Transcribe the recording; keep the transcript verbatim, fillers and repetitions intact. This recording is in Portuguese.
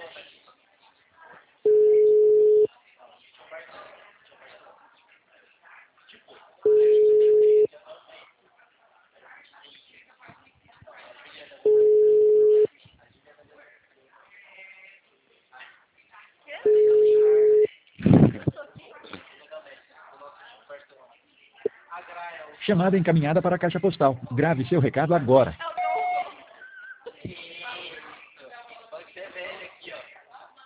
Chamada encaminhada para a caixa postal. Grave seu recado agora.